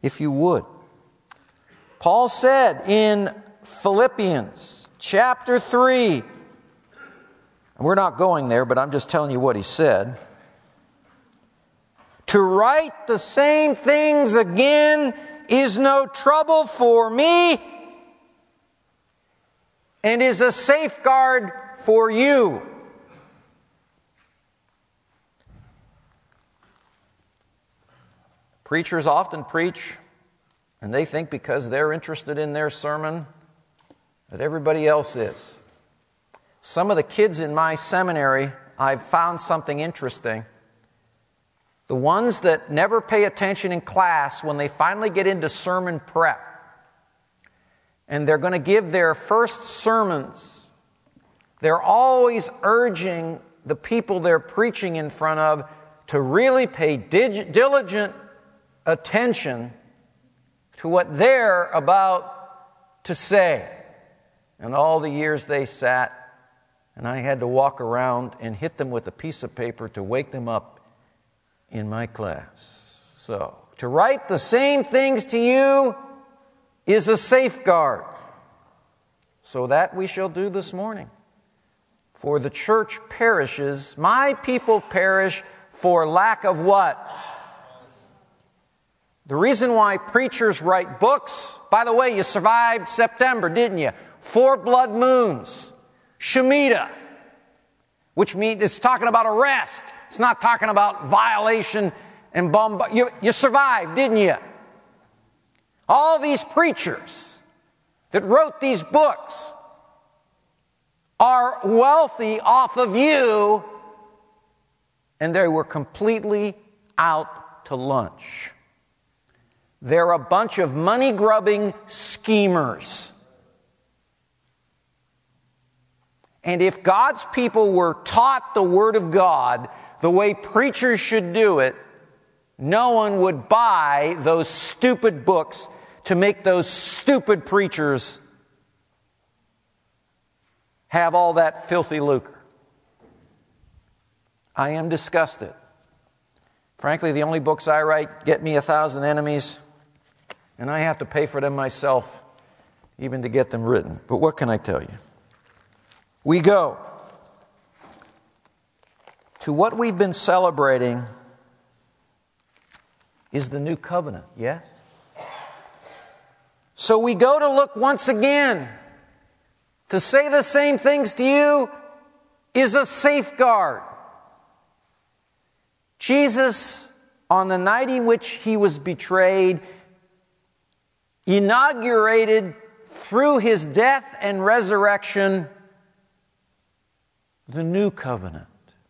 if you would. Paul said in Philippians chapter 3, and we're not going there, but I'm just telling you what he said. To write the same things again is no trouble for me and is a safeguard for you. Preachers often preach, and they think because they're interested in their sermon that everybody else is. Some of the kids in my seminary, I've found something interesting. The ones that never pay attention in class, when they finally get into sermon prep, and they're going to give their first sermons, they're always urging the people they're preaching in front of to really pay diligent attention to what they're about to say. And all the years they sat, and I had to walk around and hit them with a piece of paper to wake them up in my class. So, to write the same things to you is a safeguard. So that we shall do this morning. For the church perishes, my people perish for lack of what? The reason why preachers write books, by the way, you survived September, didn't you? 4 blood moons, Shemitah, which means it's talking about arrest. It's not talking about violation and bombardment. You survived, didn't you? All these preachers that wrote these books are wealthy off of you, and they were completely out to lunch. They're a bunch of money-grubbing schemers. And if God's people were taught the Word of God the way preachers should do it, no one would buy those stupid books to make those stupid preachers have all that filthy lucre. I am disgusted. Frankly, the only books I write get me 1,000 enemies, and I have to pay for them myself even to get them written. But what can I tell you? We go to what we've been celebrating is the new covenant, yes? So we go to look once again. To say the same things to you is a safeguard. Jesus, on the night in which he was betrayed, inaugurated through his death and resurrection the new covenant.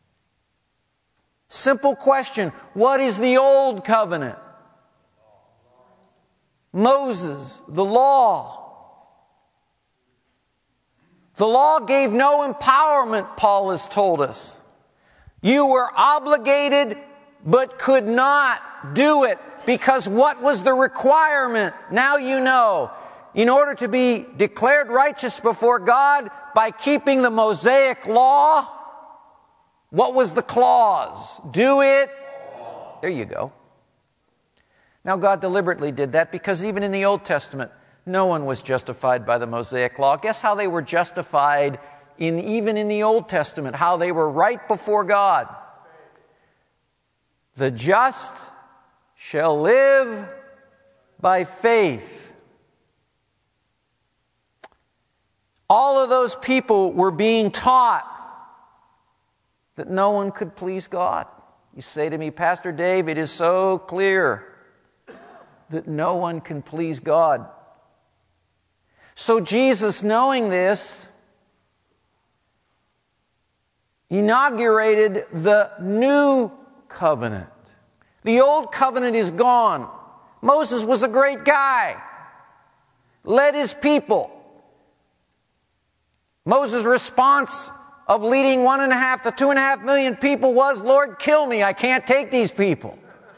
Simple question. What is the old covenant? Moses, the law. The law gave no empowerment, Paul has told us. You were obligated but could not do it because what was the requirement? Now you know. In order to be declared righteous before God by keeping the Mosaic law, what was the clause? Do it. There you go. Now God deliberately did that because even in the Old Testament, no one was justified by the Mosaic law. Guess how they were justified even in the Old Testament, how they were right before God. The just shall live by faith. All of those people were being taught that no one could please God. You say to me, Pastor Dave, it is so clear that no one can please God. So Jesus, knowing this, inaugurated the new covenant. The old covenant is gone. Moses was a great guy, led his people. Moses' response of leading 1.5 to 2.5 million people was, Lord, kill me. I can't take these people.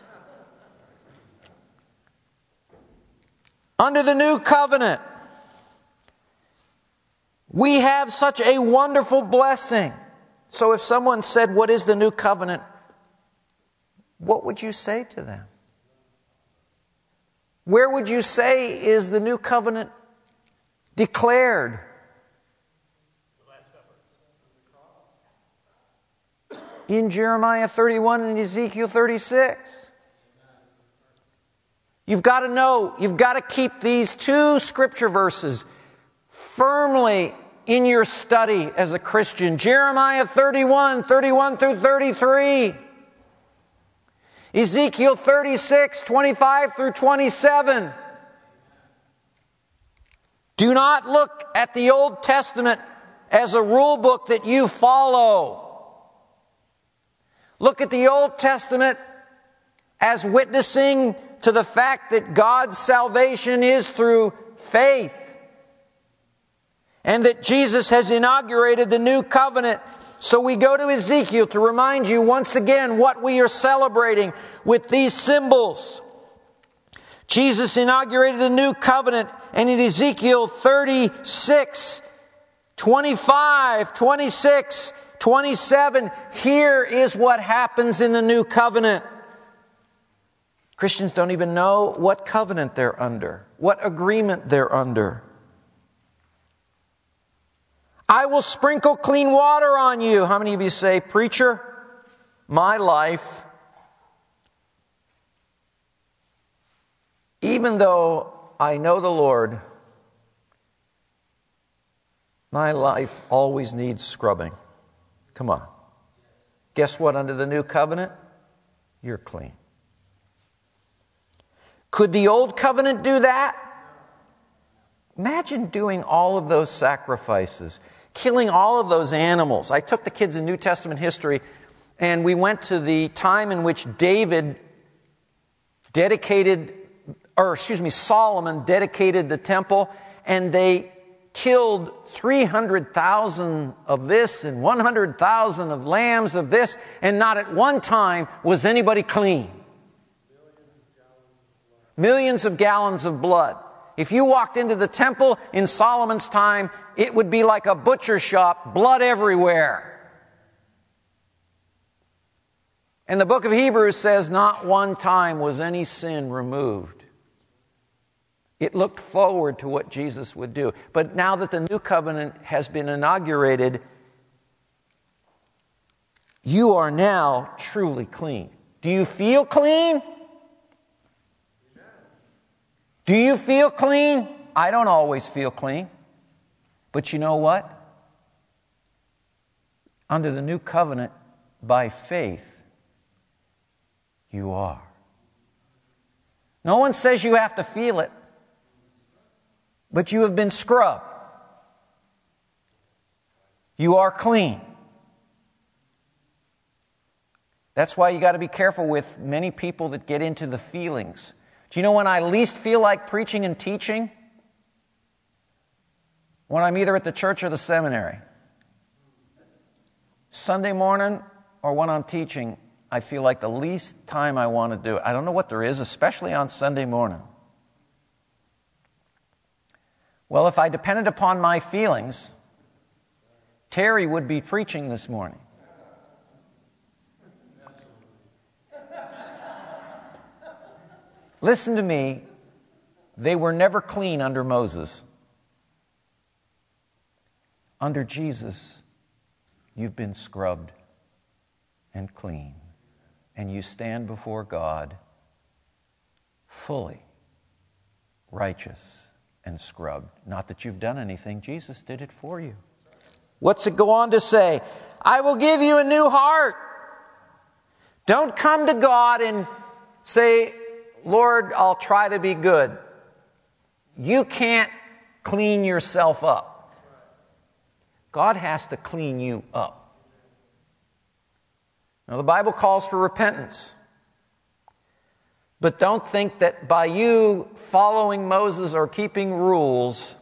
Under the new covenant, we have such a wonderful blessing. So if someone said, what is the new covenant? What would you say to them? Where would you say is the new covenant declared? In Jeremiah 31 and Ezekiel 36. You've got to know, you've got to keep these two scripture verses firmly in your study as a Christian. Jeremiah 31 through 33. Ezekiel 36, 25 through 27. Do not look at the Old Testament as a rule book that you follow. Look at the Old Testament as witnessing to the fact that God's salvation is through faith, and that Jesus has inaugurated the new covenant. So we go to Ezekiel to remind you once again what we are celebrating with these symbols. Jesus inaugurated the new covenant, and in Ezekiel 36, 25, 26, 27, here is what happens in the new covenant. Christians don't even know what covenant they're under, what agreement they're under. I will sprinkle clean water on you. How many of you say, preacher, my life, even though I know the Lord, my life always needs scrubbing. Come on. Guess what? Under the new covenant, you're clean. Could the old covenant do that? Imagine doing all of those sacrifices, killing all of those animals. I took the kids in New Testament history, and we went to the time in which Solomon dedicated the temple, and they killed 300,000 of this and 100,000 of lambs of this, and not at one time was anybody clean. Millions of gallons of blood. If you walked into the temple in Solomon's time, it would be like a butcher shop, blood everywhere. And the book of Hebrews says not one time was any sin removed. It looked forward to what Jesus would do. But now that the new covenant has been inaugurated, you are now truly clean. Do you feel clean? Do you feel clean? I don't always feel clean. But you know what? Under the new covenant, by faith, you are. No one says you have to feel it, but you have been scrubbed. You are clean. That's why you got to be careful with many people that get into the feelings. Do you know when I least feel like preaching and teaching? When I'm either at the church or the seminary. Sunday morning or when I'm teaching, I feel like the least time I want to do it. I don't know what there is, especially on Sunday morning. Well, if I depended upon my feelings, Terry would be preaching this morning. Listen to me, they were never clean under Moses. Under Jesus, you've been scrubbed and clean, and you stand before God fully righteous and scrubbed. Not that you've done anything, Jesus did it for you. What's it go on to say? I will give you a new heart. Don't come to God and say, Lord, I'll try to be good. You can't clean yourself up. God has to clean you up. Now, the Bible calls for repentance. But don't think that by you following Moses or keeping rules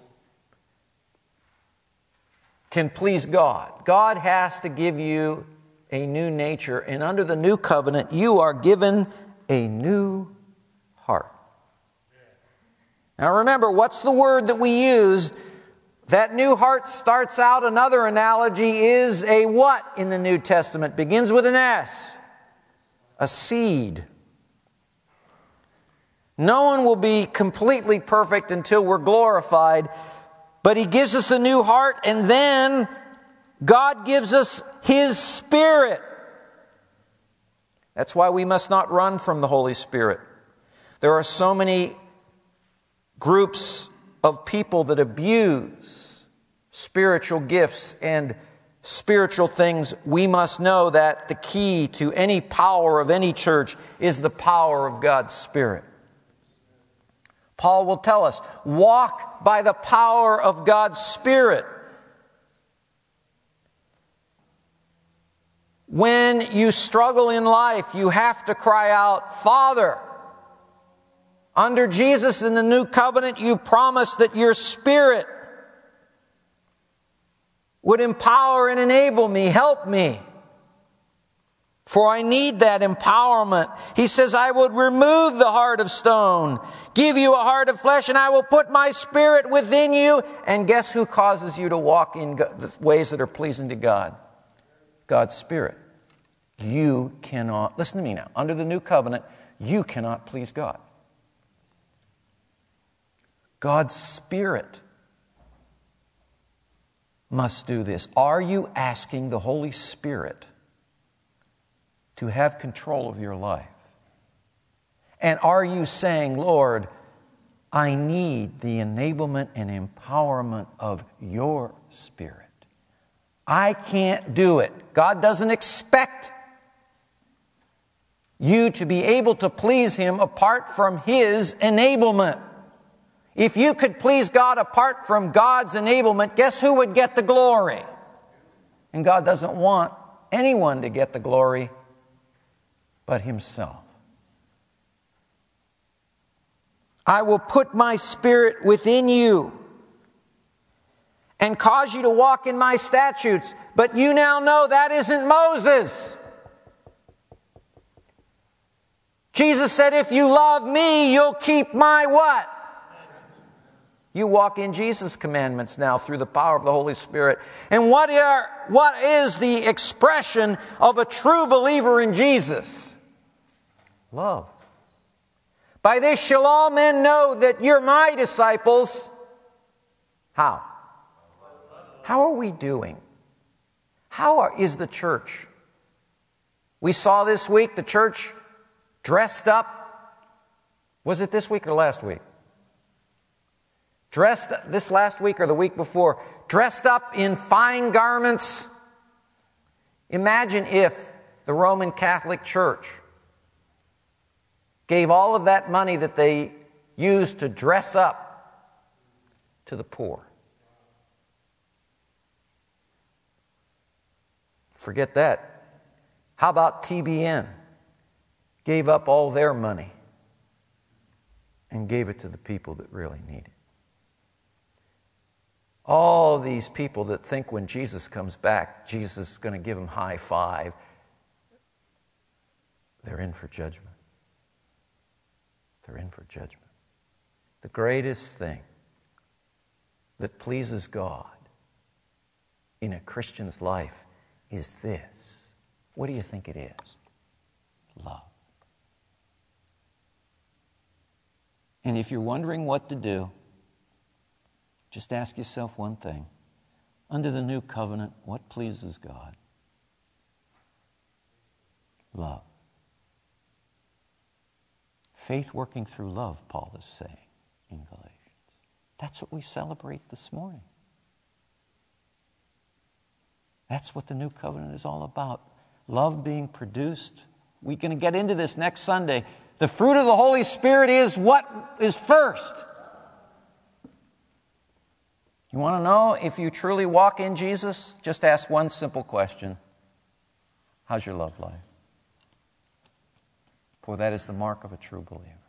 can please God. God has to give you a new nature. And under the new covenant, you are given a new heart. Now remember, what's the word that we used? That new heart starts out, another analogy is a what in the New Testament? Begins with an S. A seed. No one will be completely perfect until we're glorified, but He gives us a new heart, and then God gives us His Spirit. That's why we must not run from the Holy Spirit. There are so many groups of people that abuse spiritual gifts and spiritual things. We must know that the key to any power of any church is the power of God's Spirit. Paul will tell us, walk by the power of God's Spirit. When you struggle in life, you have to cry out, Father. Under Jesus in the new covenant, you promised that your Spirit would empower and enable me, help me. For I need that empowerment. He says, I would remove the heart of stone, give you a heart of flesh, and I will put my Spirit within you. And guess who causes you to walk in the ways that are pleasing to God? God's Spirit. You cannot, listen to me now, under the new covenant, you cannot please God. God's Spirit must do this. Are you asking the Holy Spirit to have control of your life? And are you saying, Lord, I need the enablement and empowerment of your Spirit? I can't do it. God doesn't expect you to be able to please Him apart from His enablement. If you could please God apart from God's enablement, guess who would get the glory? And God doesn't want anyone to get the glory but Himself. I will put my Spirit within you and cause you to walk in my statutes. But you now know that isn't Moses. Jesus said, if you love me, you'll keep my what? You walk in Jesus' commandments now through the power of the Holy Spirit. And what is the expression of a true believer in Jesus? Love. By this shall all men know that you're my disciples. How? How are we doing? Is the church? We saw this week the church dressed up. Was it this week or last week? Dressed this last week or the week before, dressed up in fine garments. Imagine if the Roman Catholic Church gave all of that money that they used to dress up to the poor. Forget that. How about TBN? Gave up all their money and gave it to the people that really need it. All these people that think when Jesus comes back, Jesus is going to give them high five, they're in for judgment. They're in for judgment. The greatest thing that pleases God in a Christian's life is this. What do you think it is? Love. And if you're wondering what to do, just ask yourself one thing. Under the new covenant, what pleases God? Love. Faith working through love, Paul is saying in Galatians. That's what we celebrate this morning. That's what the new covenant is all about. Love being produced. We're going to get into this next Sunday. The fruit of the Holy Spirit is what is first. You want to know if you truly walk in Jesus? Just ask one simple question. How's your love life? For that is the mark of a true believer.